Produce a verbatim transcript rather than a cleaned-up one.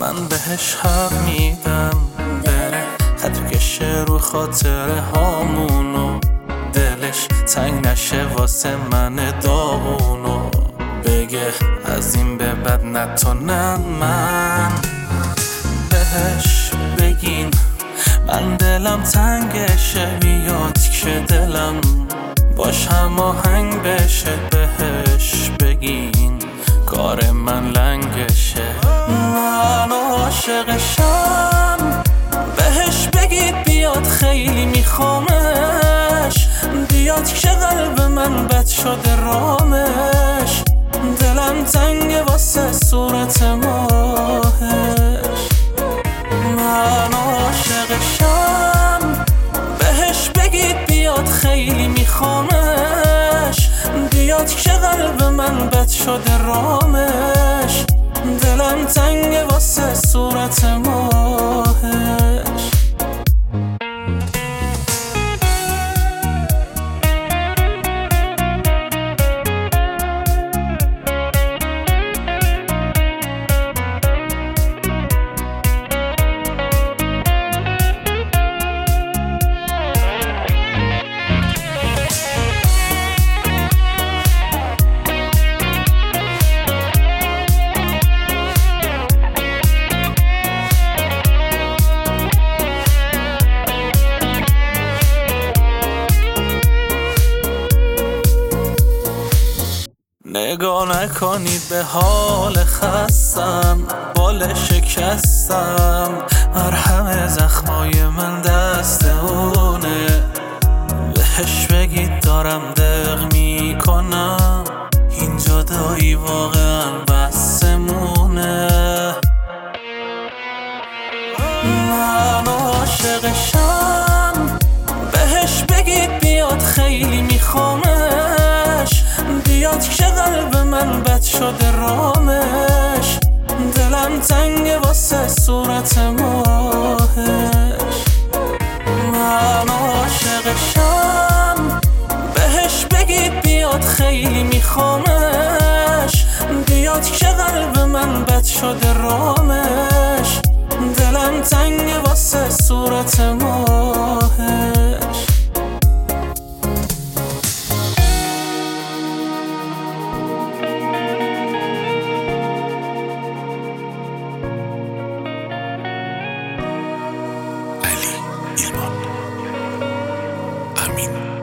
من بهش حق میدم بره خط کشه رو خاطره هامونو، دلش تنگ نشه واسه من داغونو، بگه از این به بعد نتونم من بهش بگین من دلم تنگشه، بیاد که دلم باش هماهنگ بشه، بهش بگین کار من لنگشه، من عاشقشم، بهش بگید بیاد خیلی میخوامش، بیاد که قلب من بد شده رامش، دلم تنگ واسه صورت ماهش، من عاشقشم، بهش بگید بیاد خیلی میخوامش، بیاد که قلب من بد شده رامش، دلم تنگ واسه صورت ماهش. نگاه نکنید به حال خستم، بال شکستم، مرهم زخمای من دست اونه، بهش بگید دارم دق میکنم، این جدایی واقعا بسمونه، من عاشقشم، بهش بگید بیاد خیلی میخوامش، بیاد که قلب من بد شده رامش، دلم تنگ واسه صورت ماهش، من عاشقشم، بهش بگید بیاد خیلی میخوامش، بیاد که قلب من بد شده رامش، دلم تنگ واسه صورت ماهش. علی ایلمان امین